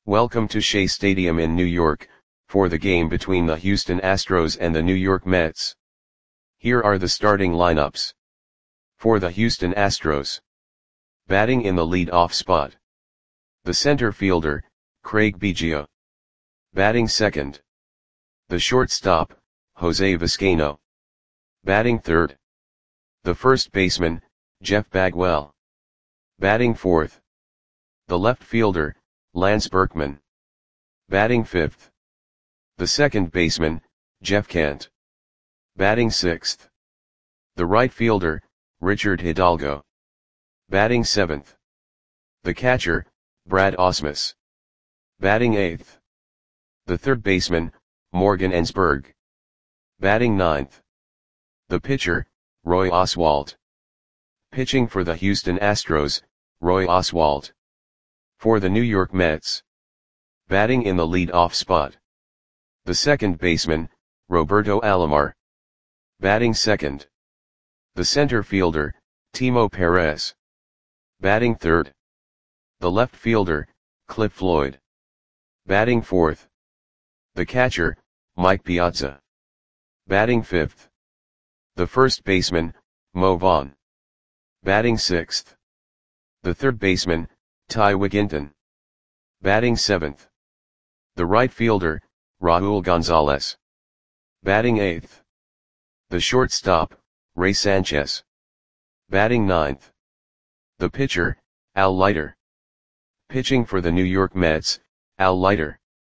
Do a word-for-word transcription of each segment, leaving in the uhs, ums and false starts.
Welcome to Shea Stadium in New York, for the game between the Houston Astros and the New York Mets. Here are the starting lineups. For the Houston Astros. Batting in the lead-off spot. The center fielder, Craig Biggio. Batting second. The shortstop, Jose Vizcaino. Batting third. The first baseman, Jeff Bagwell. Batting fourth. The left fielder, Lance Berkman. Batting fifth. The second baseman, Jeff Kent. Batting sixth. The right fielder, Richard Hidalgo. Batting seventh. The catcher, Brad Ausmus. Batting eighth. The third baseman, Morgan Ensberg. Batting ninth. The pitcher, Roy Oswalt. Pitching for the Houston Astros, Roy Oswalt. For the New York Mets. Batting in the lead-off spot. The second baseman, Roberto Alomar. Batting second. The center fielder, Timo Perez. Batting third. The left fielder, Cliff Floyd. Batting fourth. The catcher, Mike Piazza. Batting fifth. The first baseman, Mo Vaughn. Batting sixth. The third baseman, Ty Wigginton. Batting seventh. The right fielder, Raul Gonzalez. Batting eighth. The shortstop, Ray Sanchez. Batting ninth. The pitcher, Al Leiter. Pitching for the New York Mets, Al Leiter.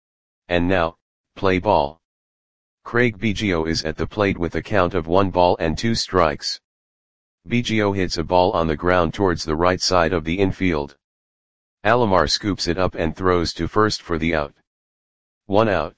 And now, play ball. Craig Biggio is at the plate with a count of one ball and two strikes. Biggio hits a ball on the ground towards the right side of the infield. Alomar scoops it up and throws to first for the out. One out.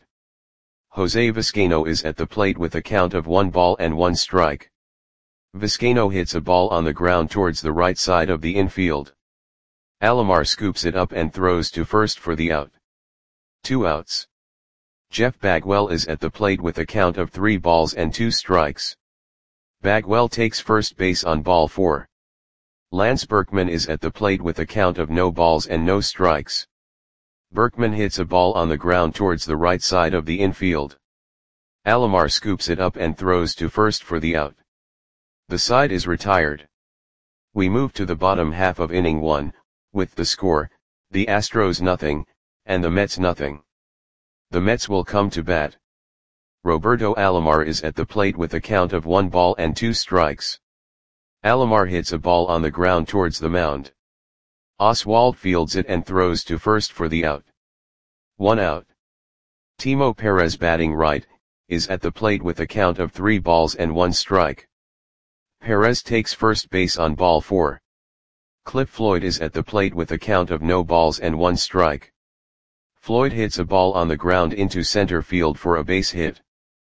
Jose Vizcaino is at the plate with a count of one ball and one strike. Vizcaino hits a ball on the ground towards the right side of the infield. Alomar scoops it up and throws to first for the out. Two outs. Jeff Bagwell is at the plate with a count of three balls and two strikes. Bagwell takes first base on ball four. Lance Berkman is at the plate with a count of no balls and no strikes. Berkman hits a ball on the ground towards the right side of the infield. Alomar scoops it up and throws to first for the out. The side is retired. We move to the bottom half of inning one, with the score, the Astros nothing, and the Mets nothing. The Mets will come to bat. Roberto Alomar is at the plate with a count of one ball and two strikes. Alomar hits a ball on the ground towards the mound. Oswalt fields it and throws to first for the out. One out. Timo Perez, batting right, is at the plate with a count of three balls and one strike. Perez takes first base on ball four. Cliff Floyd is at the plate with a count of no balls and one strike. Floyd hits a ball on the ground into center field for a base hit.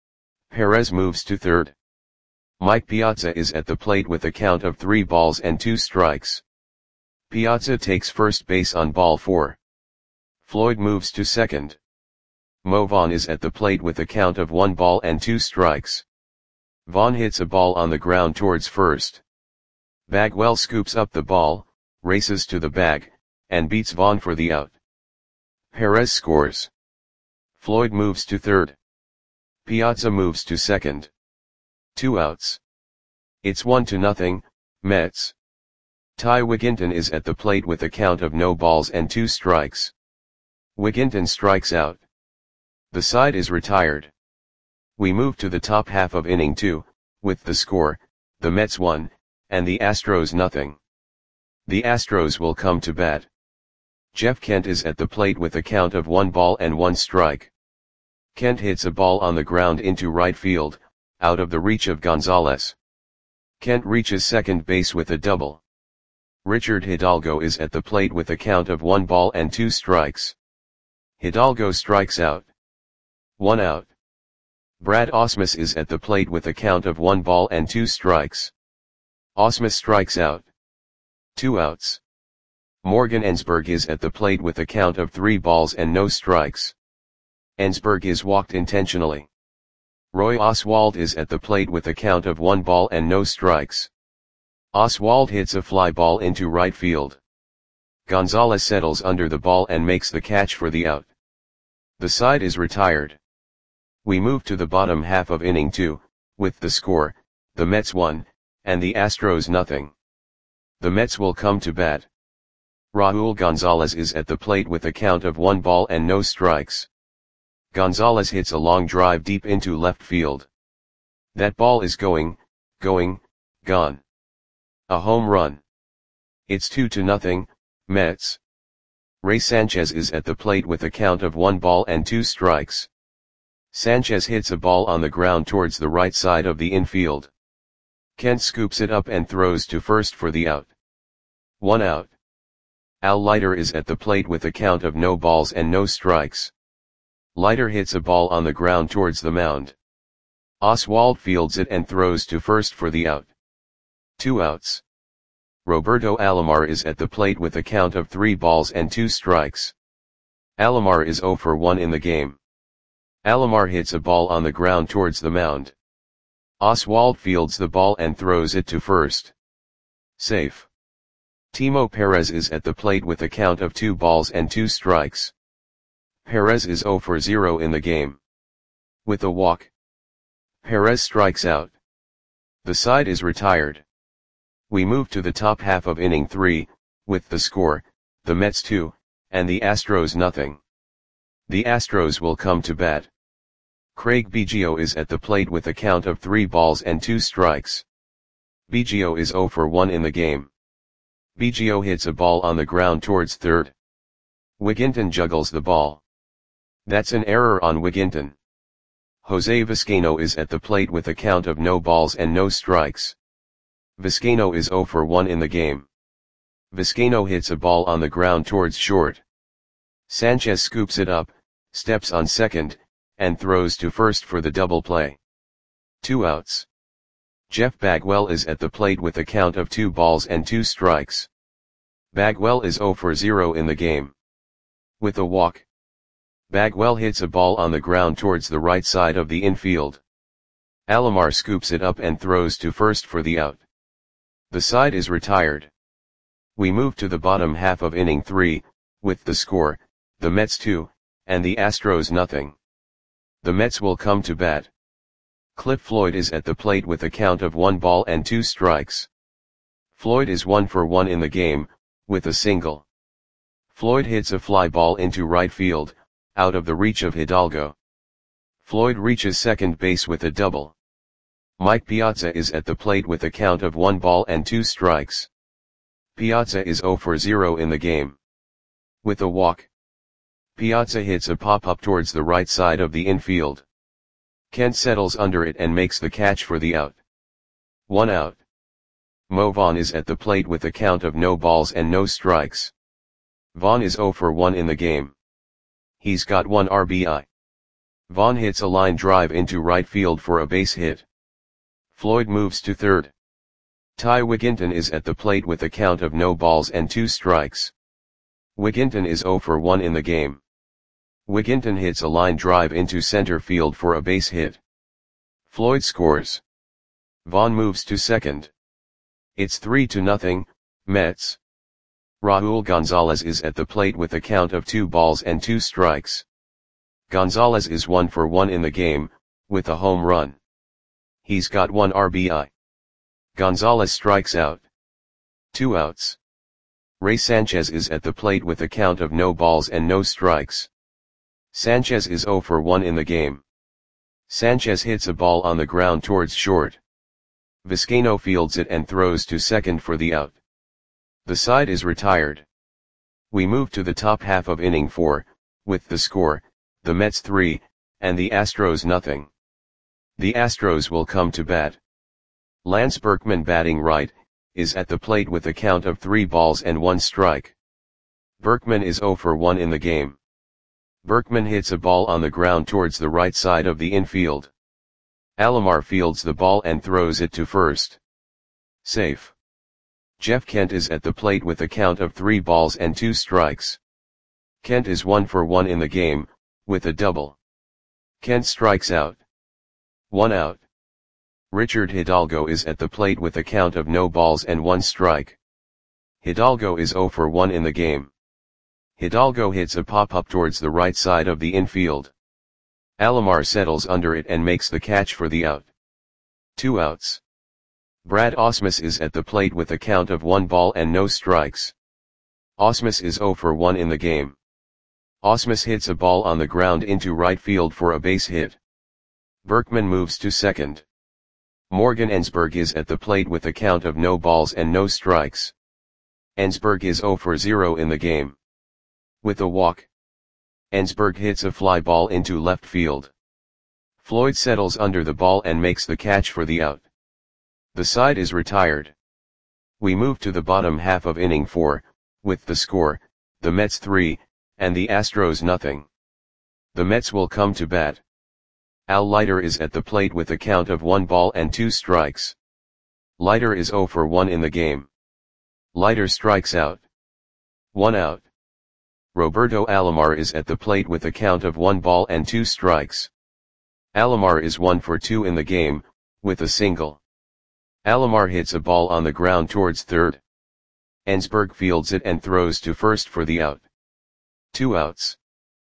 Perez moves to third. Mike Piazza is at the plate with a count of three balls and two strikes. Piazza takes first base on ball four. Floyd moves to second. Mo Vaughn is at the plate with a count of one ball and two strikes. Vaughn hits a ball on the ground towards first. Bagwell scoops up the ball, races to the bag, and beats Vaughn for the out. Perez scores. Floyd moves to third. Piazza moves to second. Two outs. It's one to nothing, Mets. Ty Wigginton is at the plate with a count of no balls and two strikes. Wigginton strikes out. The side is retired. We move to the top half of inning two, with the score, the Mets one, and the Astros nothing. The Astros will come to bat. Jeff Kent is at the plate with a count of one ball and one strike. Kent hits a ball on the ground into right field, out of the reach of Gonzalez. Kent reaches second base with a double. Richard Hidalgo is at the plate with a count of one ball and two strikes. Hidalgo strikes out. One out. Brad Ausmus is at the plate with a count of one ball and two strikes. Ausmus strikes out. Two outs. Morgan Ensberg is at the plate with a count of three balls and no strikes. Ensberg is walked intentionally. Roy Oswalt is at the plate with a count of one ball and no strikes. Oswalt hits a fly ball into right field. Gonzalez settles under the ball and makes the catch for the out. The side is retired. We move to the bottom half of inning two, with the score, the Mets one, and the Astros nothing. The Mets will come to bat. Raul Gonzalez is at the plate with a count of one ball and no strikes. Gonzalez hits a long drive deep into left field. That ball is going, going, gone. A home run. It's two to nothing, Mets. Ray Sanchez is at the plate with a count of one ball and two strikes. Sanchez hits a ball on the ground towards the right side of the infield. Kent scoops it up and throws to first for the out. One out. Al Leiter is at the plate with a count of no balls and no strikes. Leiter hits a ball on the ground towards the mound. Oswald fields it and throws to first for the out. Two outs. Roberto Alomar is at the plate with a count of three balls and two strikes. Alomar is zero for one in the game. Alomar hits a ball on the ground towards the mound. Oswald fields the ball and throws it to first. Safe. Timo Perez is at the plate with a count of two balls and two strikes. Perez is zero for zero in the game. With a walk, Perez strikes out. The side is retired. We move to the top half of inning three, with the score, the Mets two, and the Astros nothing. The Astros will come to bat. Craig Biggio is at the plate with a count of three balls and two strikes. Biggio is zero for one in the game. Biggio hits a ball on the ground towards third. Wigginton juggles the ball. That's an error on Wigginton. Jose Vizcaino is at the plate with a count of no balls and no strikes. Vizcaino is zero for one in the game. Vizcaino hits a ball on the ground towards short. Sanchez scoops it up, steps on second, and throws to first for the double play. Two outs. Jeff Bagwell is at the plate with a count of two balls and two strikes. Bagwell is zero for zero in the game. With a walk, Bagwell hits a ball on the ground towards the right side of the infield. Alomar scoops it up and throws to first for the out. The side is retired. We move to the bottom half of inning three, with the score, the Mets two, and the Astros nothing. The Mets will come to bat. Cliff Floyd is at the plate with a count of one ball and two strikes. Floyd is one for one in the game, with a single. Floyd hits a fly ball into right field, out of the reach of Hidalgo. Floyd reaches second base with a double. Mike Piazza is at the plate with a count of one ball and two strikes. Piazza is zero for zero in the game. With a walk, Piazza hits a pop-up towards the right side of the infield. Kent settles under it and makes the catch for the out. One out. Mo Vaughn is at the plate with a count of no balls and no strikes. Vaughn is zero for one in the game. He's got one R B I. Vaughn hits a line drive into right field for a base hit. Floyd moves to third. Ty Wigginton is at the plate with a count of no balls and two strikes. Wigginton is zero for one in the game. Wigginton hits a line drive into center field for a base hit. Floyd scores. Vaughn moves to second. It's three to nothing, Mets. Raul Gonzalez is at the plate with a count of two balls and two strikes. Gonzalez is one for one in the game, with a home run. He's got one R B I. Gonzalez strikes out. Two outs. Ray Sanchez is at the plate with a count of no balls and no strikes. Sanchez is zero for one in the game. Sanchez hits a ball on the ground towards short. Vizcaino fields it and throws to second for the out. The side is retired. We move to the top half of inning four, with the score, the Mets three, and the Astros nothing. The Astros will come to bat. Lance Berkman, batting right, is at the plate with a count of three balls and one strike. Berkman is zero for one in the game. Berkman hits a ball on the ground towards the right side of the infield. Alomar fields the ball and throws it to first. Safe. Jeff Kent is at the plate with a count of three balls and two strikes. Kent is one for one in the game, with a double. Kent strikes out. One out. Richard Hidalgo is at the plate with a count of no balls and one strike. Hidalgo is zero for one in the game. Hidalgo hits a pop-up towards the right side of the infield. Alomar settles under it and makes the catch for the out. Two outs. Brad Ausmus is at the plate with a count of one ball and no strikes. Ausmus is zero for one in the game. Ausmus hits a ball on the ground into right field for a base hit. Berkman moves to second. Morgan Ensberg is at the plate with a count of no balls and no strikes. Ensberg is zero for zero in the game. With a walk, Ensberg hits a fly ball into left field. Floyd settles under the ball and makes the catch for the out. The side is retired. We move to the bottom half of inning four, with the score, the Mets three, and the Astros nothing. The Mets will come to bat. Al Leiter is at the plate with a count of one ball and two strikes. Leiter is zero for one in the game. Leiter strikes out. One out. Roberto Alomar is at the plate with a count of one ball and two strikes. Alomar is one for two in the game, with a single. Alomar hits a ball on the ground towards third. Ensberg fields it and throws to first for the out. Two outs.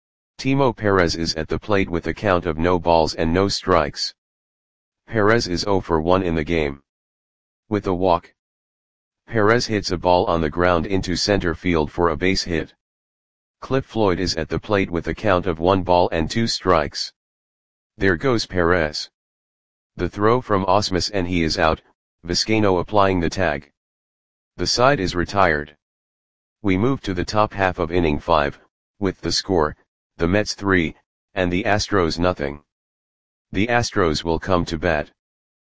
Timo Perez is at the plate with a count of no balls and no strikes. Perez is zero for one in the game. With a walk, Perez hits a ball on the ground into center field for a base hit. Cliff Floyd is at the plate with a count of one ball and two strikes. There goes Perez. The throw from Ausmus and he is out, Vizcaino applying the tag. The side is retired. We move to the top half of inning five, with the score, the Mets three, and the Astros nothing. The Astros will come to bat.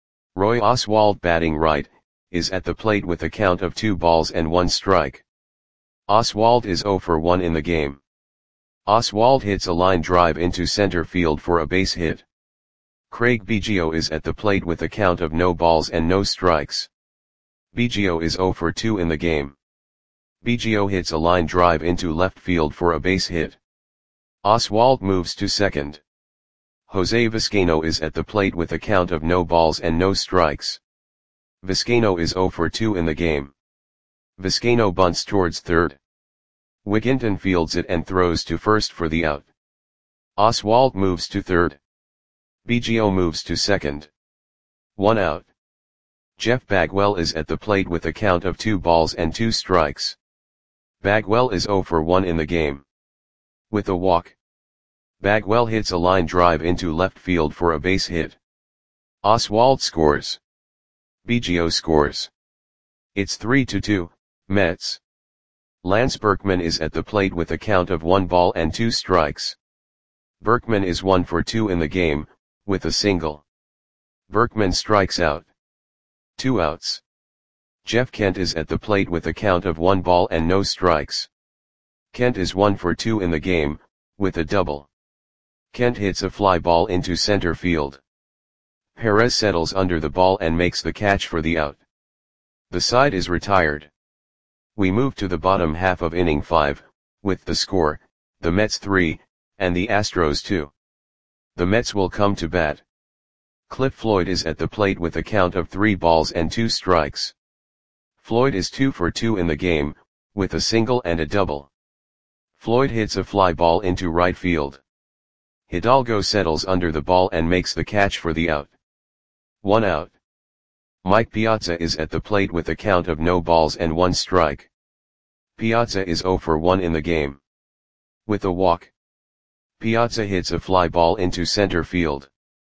Roy Oswalt batting right, is at the plate with a count of two balls and one strike. Oswalt is zero for one in the game. Oswalt hits a line drive into center field for a base hit. Craig Biggio is at the plate with a count of no balls and no strikes. Biggio is zero for two in the game. Biggio hits a line drive into left field for a base hit. Oswalt moves to second. Jose Vizcaino is at the plate with a count of no balls and no strikes. Vizcaino is zero for two in the game. Vizcaino bunts towards third. Wigginton fields it and throws to first for the out. Oswalt moves to third. Biggio moves to second. One out. Jeff Bagwell is at the plate with a count of two balls and two strikes. Bagwell is zero for one in the game. With a walk, Bagwell hits a line drive into left field for a base hit. Oswalt scores. Biggio scores. It's three to two, Mets. Lance Berkman is at the plate with a count of one ball and two strikes. Berkman is one for two in the game, with a single. Berkman strikes out. Two outs. Jeff Kent is at the plate with a count of one ball and no strikes. Kent is one for two in the game, with a double. Kent hits a fly ball into center field. Perez settles under the ball and makes the catch for the out. The side is retired. We move to the bottom half of inning five, with the score, the Mets three, and the Astros two. The Mets will come to bat. Cliff Floyd is at the plate with a count of three balls and two strikes. Floyd is two for two in the game, with a single and a double. Floyd hits a fly ball into right field. Hidalgo settles under the ball and makes the catch for the out. One out. Mike Piazza is at the plate with a count of no balls and one strike. Piazza is zero for one in the game. With a walk, Piazza hits a fly ball into center field.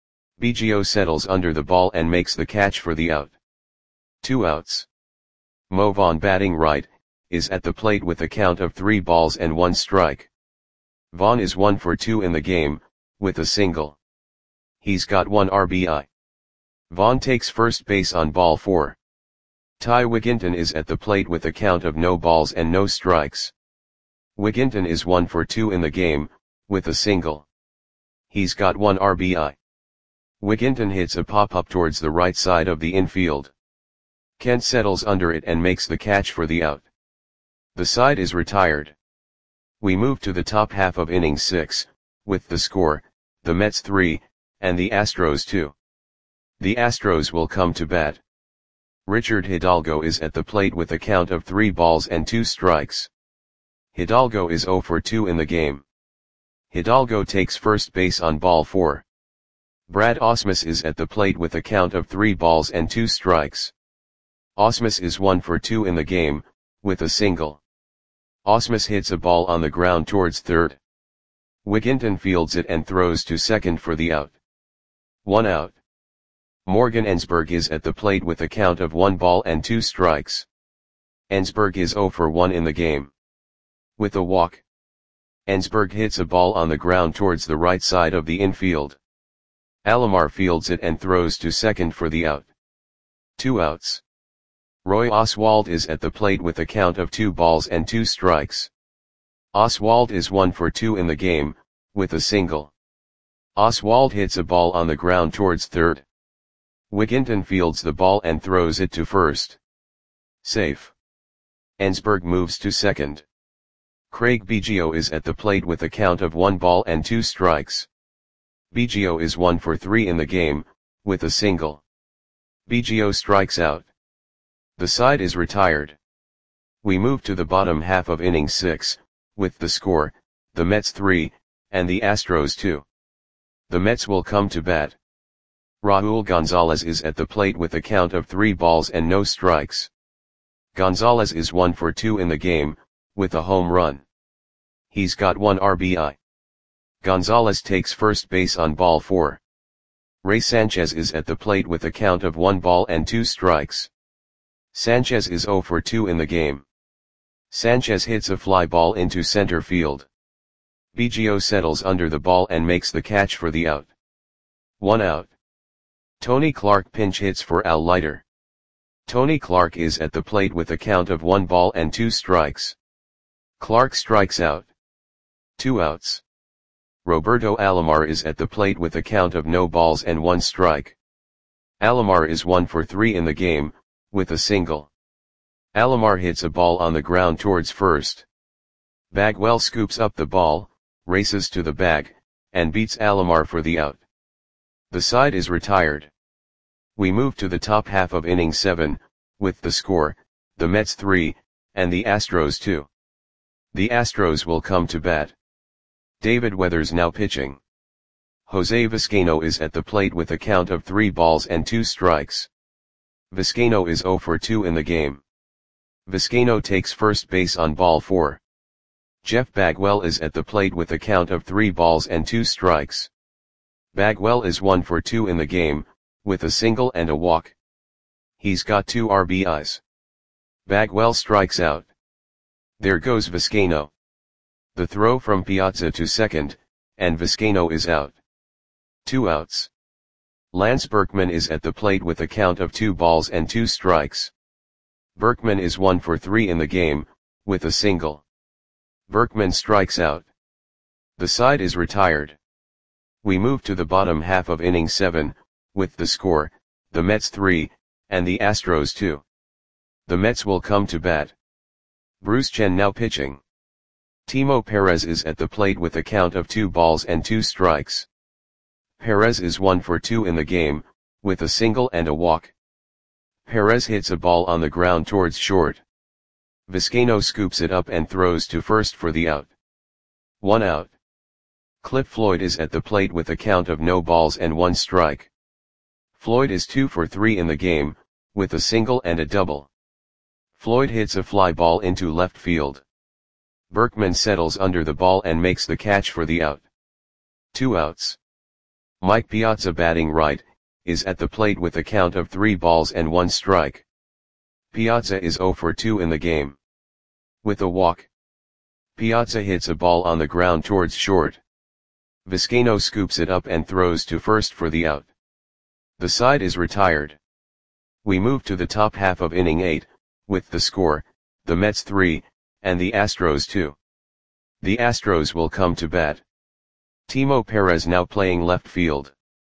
Biggio settles under the ball and makes the catch for the out. Two outs. Mo Vaughn batting right, is at the plate with a count of three balls and one strike. Vaughn is one for two in the game, with a single. He's got one R B I. Vaughn takes first base on ball four. Ty Wigginton is at the plate with a count of no balls and no strikes. Wigginton is one for two in the game, with a single. He's got one R B I. Wigginton hits a pop-up towards the right side of the infield. Kent settles under it and makes the catch for the out. The side is retired. We move to the top half of inning six, with the score, the Mets three, and the Astros two. The Astros will come to bat. Richard Hidalgo is at the plate with a count of three balls and two strikes. Hidalgo is zero for two in the game. Hidalgo takes first base on ball four. Brad Ausmus is at the plate with a count of three balls and two strikes. Ausmus is one for two in the game, with a single. Ausmus hits a ball on the ground towards third. Wigginton fields it and throws to second for the out. One out. Morgan Ensberg is at the plate with a count of one ball and two strikes. Ensberg is zero for one in the game. With a walk. Ensberg hits a ball on the ground towards the right side of the infield. Alomar fields it and throws to second for the out. Two outs. Roy Oswald is at the plate with a count of two balls and two strikes. Oswald is one for two in the game, with a single. Oswald hits a ball on the ground towards third. Wigginton fields the ball and throws it to first. Safe. Ensberg moves to second. Craig Biggio is at the plate with a count of one ball and two strikes. Biggio is one for three in the game, with a single. Biggio strikes out. The side is retired. We move to the bottom half of inning six, with the score, the Mets three, and the Astros two. The Mets will come to bat. Raul Gonzalez is at the plate with a count of three balls and no strikes. Gonzalez is one for two in the game, with a home run. He's got one R B I. Gonzalez takes first base on ball four. Ray Sanchez is at the plate with a count of one ball and two strikes. Sanchez is zero for two in the game. Sanchez hits a fly ball into center field. Biggio settles under the ball and makes the catch for the out. One out. Tony Clark pinch hits for Al Leiter. Tony Clark is at the plate with a count of one ball and two strikes. Clark strikes out. Two outs. Roberto Alomar is at the plate with a count of no balls and one strike. Alomar is one for three in the game, with a single. Alomar hits a ball on the ground towards first. Bagwell scoops up the ball, races to the bag, and beats Alomar for the out. The side is retired. We move to the top half of inning seven, with the score, the Mets three, and the Astros two. The Astros will come to bat. David Weathers now pitching. Jose Vizcaino is at the plate with a count of three balls and two strikes. Vizcaino is zero for two in the game. Vizcaino takes first base on ball four. Jeff Bagwell is at the plate with a count of three balls and two strikes. Bagwell is one for two in the game, with a single and a walk. He's got two R B Is. Bagwell strikes out. There goes Vizcaino. The throw from Piazza to second, and Vizcaino is out. Two outs. Lance Berkman is at the plate with a count of two balls and two strikes. Berkman is one for three in the game, with a single. Berkman strikes out. The side is retired. We move to the bottom half of inning seven, with the score, the Mets three, and the Astros two. The Mets will come to bat. Bruce Chen now pitching. Timo Perez is at the plate with a count of two balls and two strikes. Perez is one for two in the game, with a single and a walk. Perez hits a ball on the ground towards short. Vizcaino scoops it up and throws to first for the out. One out. Cliff Floyd is at the plate with a count of no balls and one strike. Floyd is two for three in the game, with a single and a double. Floyd hits a fly ball into left field. Berkman settles under the ball and makes the catch for the out. Two outs. Mike Piazza batting right, is at the plate with a count of three balls and one strike. Piazza is zero for two in the game. With a walk. Piazza hits a ball on the ground towards short. Vizcaino scoops it up and throws to first for the out. The side is retired. We move to the top half of inning eight, with the score, the Mets three, and the Astros two. The Astros will come to bat. Timo Perez now playing left field.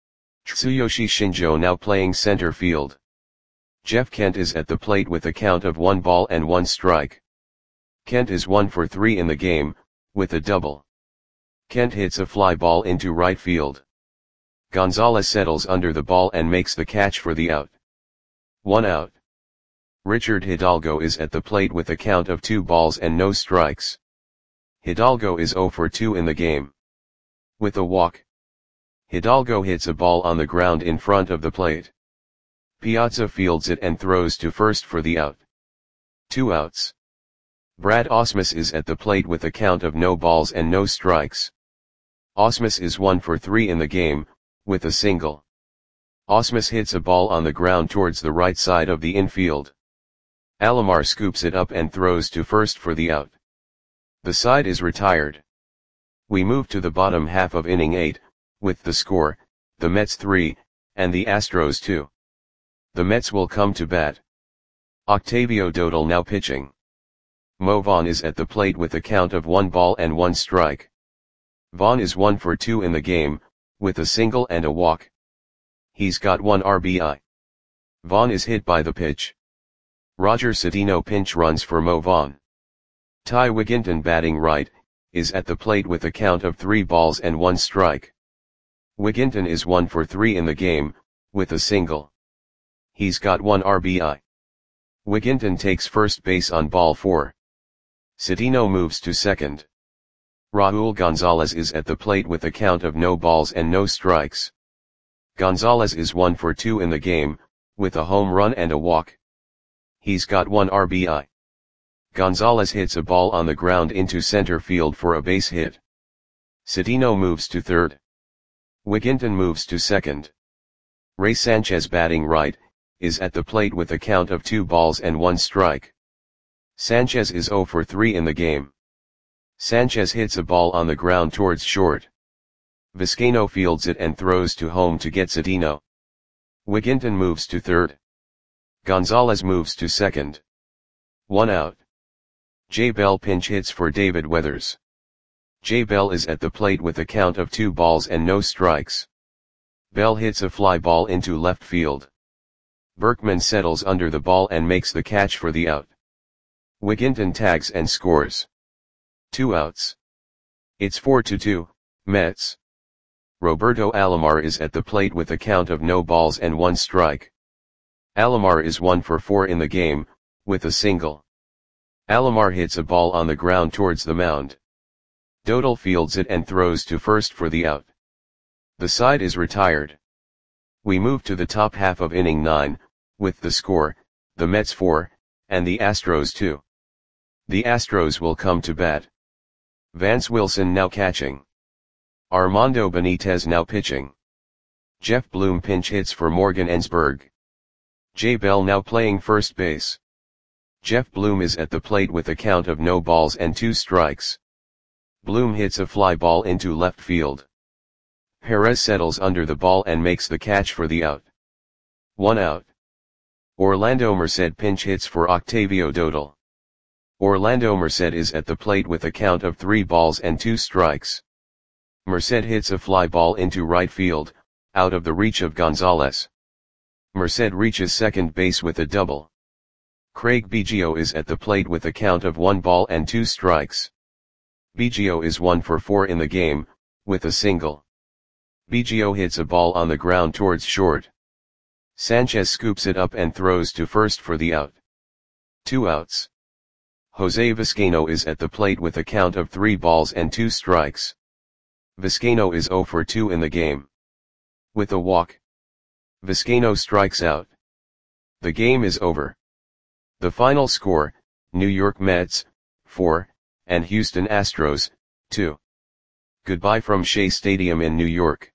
Tsuyoshi Shinjo now playing center field. Jeff Kent is at the plate with a count of one ball and one strike. Kent is one for three in the game, with a double. Kent hits a fly ball into right field. Gonzalez settles under the ball and makes the catch for the out. One out. Richard Hidalgo is at the plate with a count of two balls and no strikes. Hidalgo is zero for two in the game. With a walk, Hidalgo hits a ball on the ground in front of the plate. Piazza fields it and throws to first for the out. Two outs. Brad Ausmus is at the plate with a count of no balls and no strikes. Ausmus is one for three in the game, with a single. Ausmus hits a ball on the ground towards the right side of the infield. Alomar scoops it up and throws to first for the out. The side is retired. We move to the bottom half of inning eight, with the score, the Mets three, and the Astros two. The Mets will come to bat. Octavio Dotel now pitching. Mo Vaughn is at the plate with a count of one ball and one strike. Vaughn is one for two in the game, with a single and a walk. He's got one R B I. Vaughn is hit by the pitch. Roger Cedeno pinch runs for Mo Vaughn. Ty Wigginton batting right, is at the plate with a count of three balls and one strike. Wigginton is one for three in the game, with a single. He's got one R B I. Wigginton takes first base on ball four. Cedeno moves to second. Raul Gonzalez is at the plate with a count of no balls and no strikes. Gonzalez is one for two in the game, with a home run and a walk. He's got one R B I. Gonzalez hits a ball on the ground into center field for a base hit. Cedeno moves to third. Wigginton moves to second. Ray Sanchez batting right, is at the plate with a count of two balls and one strike. Sanchez is zero for three in the game. Sanchez hits a ball on the ground towards short. Vizcaino fields it and throws to home to get Cedeno. Wigginton moves to third. Gonzalez moves to second. One out. Jay Bell pinch hits for David Weathers. Jay Bell is at the plate with a count of two balls and no strikes. Bell hits a fly ball into left field. Berkman settles under the ball and makes the catch for the out. Wigginton tags and scores. Two outs. It's four to two, Mets. Roberto Alomar is at the plate with a count of no balls and one strike. Alomar is one for four in the game, with a single. Alomar hits a ball on the ground towards the mound. Dotel fields it and throws to first for the out. The side is retired. We move to the top half of inning nine, with the score, the Mets four, and the Astros two. The Astros will come to bat. Vance Wilson now catching. Armando Benitez now pitching. Jeff Bloom pinch hits for Morgan Ensberg. Jay Bell now playing first base. Jeff Bloom is at the plate with a count of no balls and two strikes. Bloom hits a fly ball into left field. Perez settles under the ball and makes the catch for the out. One out. Orlando Merced pinch hits for Octavio Dotel. Orlando Merced is at the plate with a count of three balls and two strikes. Merced hits a fly ball into right field, out of the reach of Gonzalez. Merced reaches second base with a double. Craig Biggio is at the plate with a count of one ball and two strikes. Biggio is one for four in the game, with a single. Biggio hits a ball on the ground towards short. Sanchez scoops it up and throws to first for the out. Two outs. Jose Vizcaino is at the plate with a count of three balls and two strikes. Vizcaino is zero for two in the game. With a walk, Vizcaino strikes out. The game is over. The final score, New York Mets, four, and Houston Astros, two. Goodbye from Shea Stadium in New York.